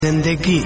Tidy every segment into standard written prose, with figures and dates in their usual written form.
زندگی.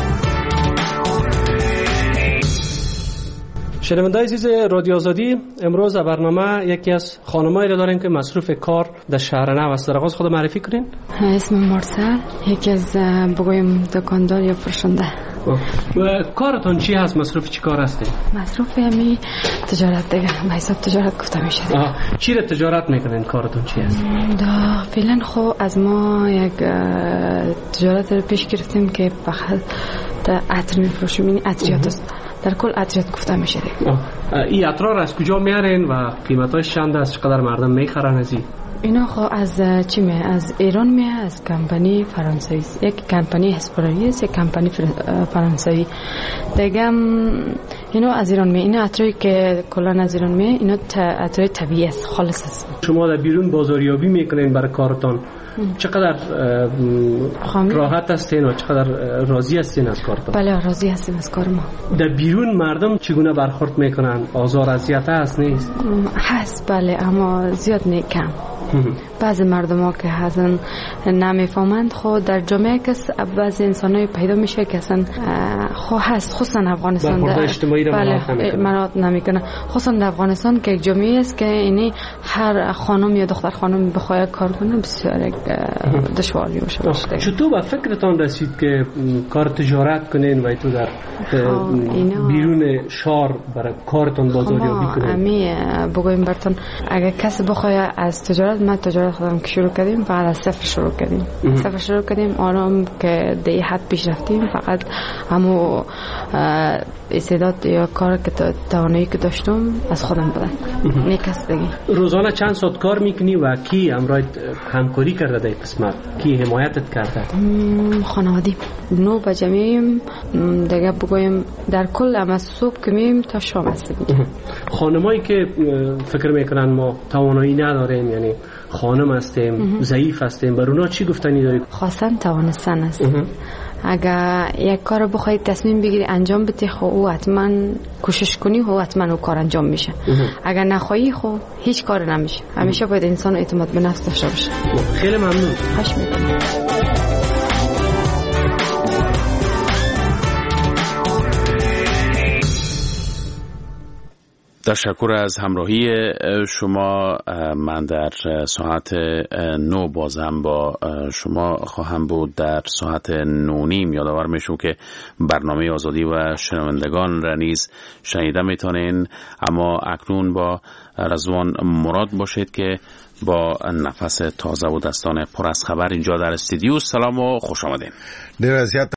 شنونده‌های عزیز رادیو آزادی، امروز برنامه یکی از خانمایی را داریم که مصروف کار در شهر نو است. در آغاز خود معرفی کنین. اسمم مرسل، یکی از بگویم دکاندار یا فروشنده. و کارتون چی هست؟ مصروف چی کار هستی؟ مصروف یعنی تجارت دیگه، به حساب تجارت گفته میشه. چی را تجارت میکنین؟ کارتون چی هست؟ فعلا خب از ما یک تجارت رو پیش گرفتیم که فقط عطر میفروشیم، یعنی عطریات است. در کل عطریات گفته میشه. این عطر را از کجا میارین و قیمتاش چند است؟ چقدر مردم میخرن از این؟ اینا خب از چی میه؟ از ایران میه، از کمپانی فرانسوی. یک کمپانی هسپراری است، یک کمپانی فرانسوی. دیگه اینا از ایران میه. اینا عطری که کلا از ایران میه، اینا عطر طبیعی است، خالص است. شما در بیرون بازاریابی میکنین برای کارتون. چقدر راحت هستین و چقدر راضی هستین از کارتون؟ بله راضی هستیم از کار ما. در بیرون مردم چگونه برخورد میکنن؟ آزار اذیت هست نیست؟ هست بله، اما زیاد نه، کم. بعضی مردم ها که هستن نمیفهمند. خود در جامعه که بعضی انسانای پیدا میشه که اصلا خو هست، خصوصا افغانستان برخورد اجتماعی را مراعات نمیکنه. خصوصا در افغانستان که یک جامعه است که اینی هر خانم یا دختر خانم بخواد کار کنه بسیار دشواری باشه. چطور به فکرتان رسید که کار تجارت کنین و تو در بیرون شهر برای کارتون بازاریابی کنین؟ امی بگویم براتون، اگر کسی بخواد از تجارت، ما تجارت خودم که شروع کردیم فقط از صفر شروع کردیم. آرام که در این حد پیش رفتیم، فقط همو استعداد یا کار که توانایی که داشتم از خودم بودن، نه کس دیگه. روزانه چند ساعت کار میکنی و کی همراهت همکاری کرده در قسمت؟ کی حمایتت کرده؟ خانوادی 9 بجه میایم دیگه، بگویم در کل هم از صبح که میایم تا شام هستیم. خانمایی که فکر میکنن ما توانایی نداریم، یعنی خانم هستیم، ضعیف هستیم، بر اونا چی گفتنی داری؟ خواستن توانستن است. اگر یک کار بخوای تصمیم بگیری انجام بدی، خب او حتما کوشش کنی و حتما او کار انجام میشه. اگر نخواهی خب هیچ کار نمیشه. همیشه باید انسان اعتماد به نفس داشته باشه. خیلی ممنون. خوش می‌کنم. تشکر از همراهی شما. من در ساعت 9 بازم با شما خواهم بود. در ساعت 9:30 یادآور میشم که برنامه آزادی و شنوندگان را نیز شنیده میتونین. اما اکنون با رضوان مراد باشید که با نفس تازه و دستان پر از خبر اینجا در استودیو. سلام و خوش آمدین.